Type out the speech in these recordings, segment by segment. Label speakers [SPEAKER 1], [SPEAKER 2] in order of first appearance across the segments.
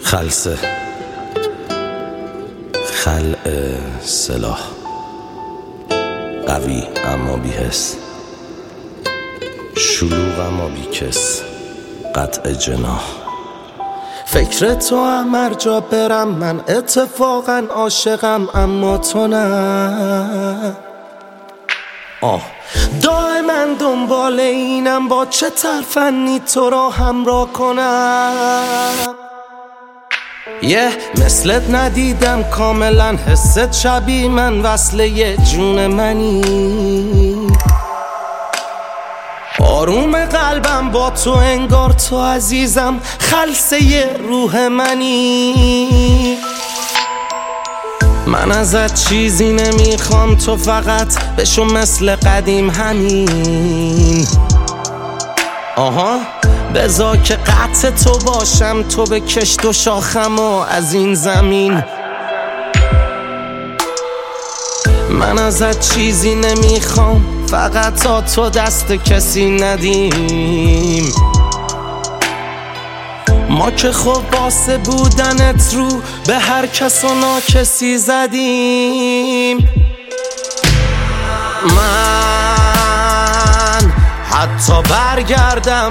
[SPEAKER 1] خلسه خلع سلاح قوی اما بی‌حس، شلوغ اما بی‌کس، قطع جناح. فکر تو هم هر جا برم من اتفاقا عاشقم اما تو نه. دائما دنبال اینم با چه ترفنی تو را همراه کنم. مثلت ندیدم کاملا، حست شبیه من، وصله جون منی. آروم قلبم با تو انگار تو عزیزم، خلسه روح منی. من ازت چیزی نمیخوام، تو فقط بشو مثل قدیم همین. بذار که قطع تو باشم، تو بکش دو شاخم و از این زمین. من ازت چیزی نمیخوام، فقط تا تو دست کسی ندیم. ما که خب واسه بودنت رو به هر کس و ناکسی زدیم. من حتی برگردم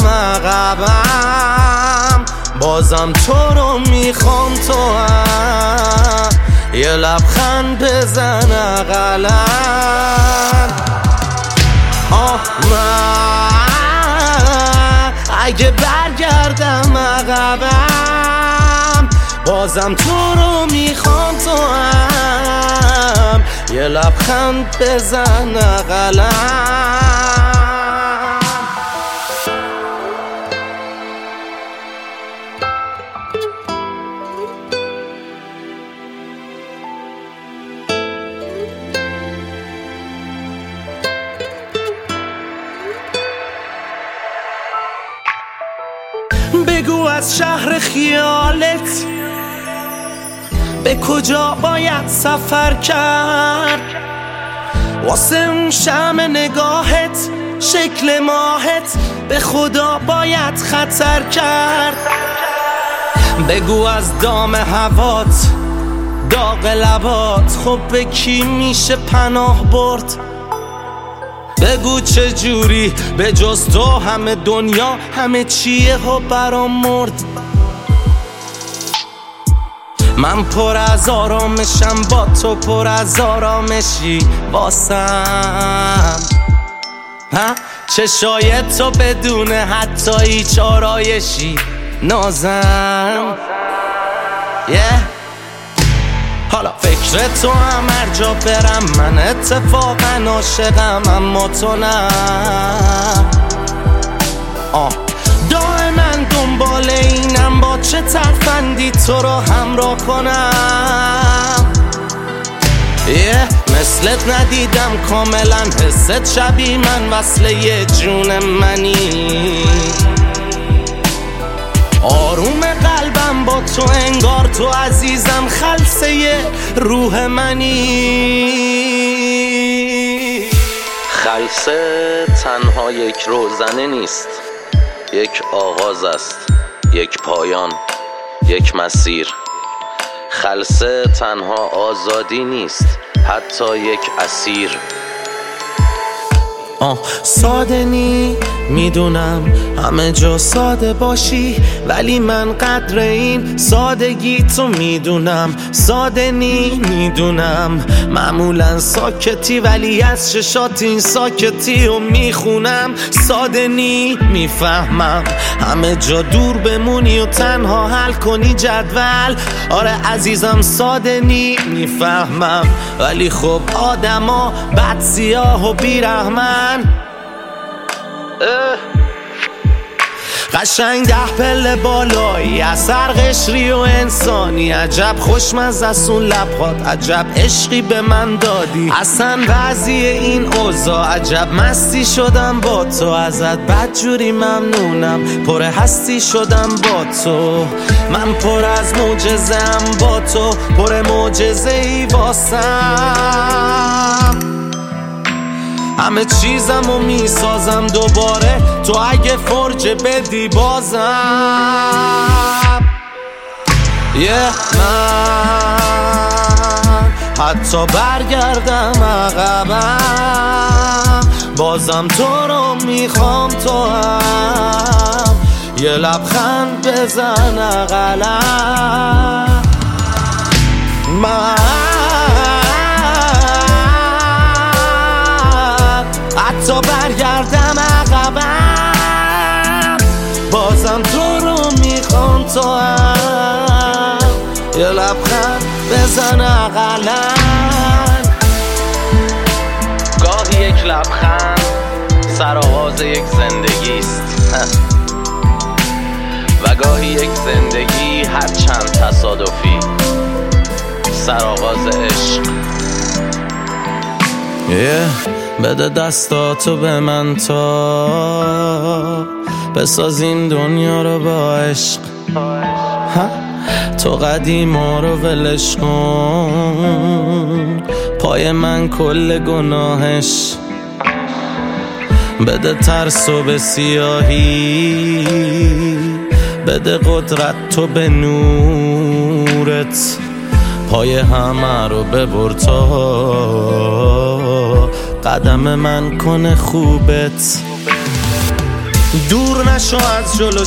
[SPEAKER 1] عقبم، بازم تو رو میخوام، تو هم یه لبخند بزن اقلن. من اگه برگردم عقبم، بازم تو رو میخوام، تو هم یه لبخند بزن اقلن. بگو از شهر خیالت به کجا باید سفر کرد، واسه اون شمع نگاهت، شکل ماهت، به خدا باید خطر کرد. بگو از دام هوات، داغ لبات، خب به کی میشه پناه برد. بگو چه جوری به جز تو همه دنیا همه چیه و برام مرد. من پر از آرامشم، با تو پر از آرامشی واسم. چشای تو بدون حتی هیچ آرایشی نازم. حالا فکر تو هم هر جا برم من اتفاقا عاشقم اما تو نه. دائما دنبال اینم با چه ترفندی تو رو همراه کنم. مثلت ندیدم کاملا، حست شبیه من، وصله جون منی. آروم قلبم با تو انگار تو عزیزم، خلسه روح منی.
[SPEAKER 2] خلسه تنها یک روزنه نیست، یک آغاز است، یک پایان، یک مسیر. خلسه تنها آزادی نیست، حتی یک اسیر.
[SPEAKER 1] ساده نی میدونم همه جا ساده باشی، ولی من قدر این سادگی تو میدونم. ساده نی میدونم معمولا ساکتی، ولی از چشات این ساکتی رو میخونم. ساده نی میفهمم همه جا دور بمونی و تنها حل کنی جدول. آره عزیزم ساده نی میفهمم، ولی خب آدما بد سیاه و بیرحمن. قشنگ 10 پله بالایی، اثر قشری و انسانی. عجب خوشمزه است اون لبخات، عجب عشقی به من دادی. اصلا وضعی این اوضاع عجب مستی شدم با تو. ازت بدجوری ممنونم، پر هستی شدم با تو. من پر از معجزه‌ام با تو، پر معجزه‌ای واسم. همه چیزمو میسازم دوباره، تو اگه فرجه بدی بازم. من حتی برگردم عقبم بازم تو رو میخوام، تو هم یه لبخند بزن اقلم. من حتی برگردم عقبم بازم تو رو میخوام، تو هم یه لبخند بزن اقلم.
[SPEAKER 2] گاهی یک لبخند سرآغاز یک زندگیست و گاهی یک زندگی هر چند تصادفی سرآغاز عشق.
[SPEAKER 1] بده دستاتو به من تا بسازیم دنیا رو با عشق. تو قدیما رو ولش کن، پای من کل گناهش. بده ترسو به سیاهی، بده قدرت تو به نورت، پای همه رو ببر تا قدم من کنه خوبت. دور نشو از جلو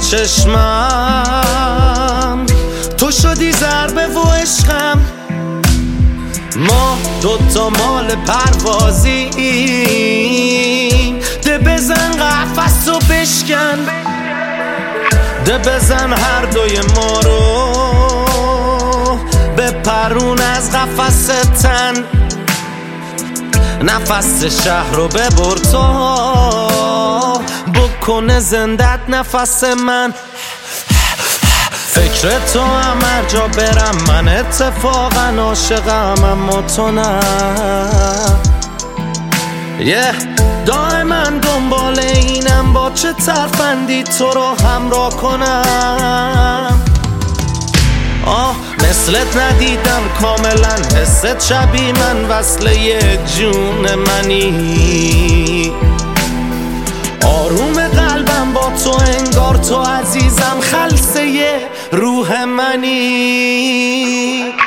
[SPEAKER 1] چشمم، تو شدی ضربه و عشقم. ما دوتا مال پروازیم، ده بزن قفس و بشکن، ده بزن هر دوی ما رو به پرون از قفس تن. نفس شهر رو ببر تا بکنه زندت نفس من. فکر تو هم هر جا برم من اتفاقا عاشقم، اما تو نه. دائما دنبال اینم با چه ترفندی تو رو همراه کنم. مثلت ندیدم کاملا، حست شبیه من، وصل یه جون منی. آروم قلبم با تو انگار تو عزیزم، خلصه یه روح منی.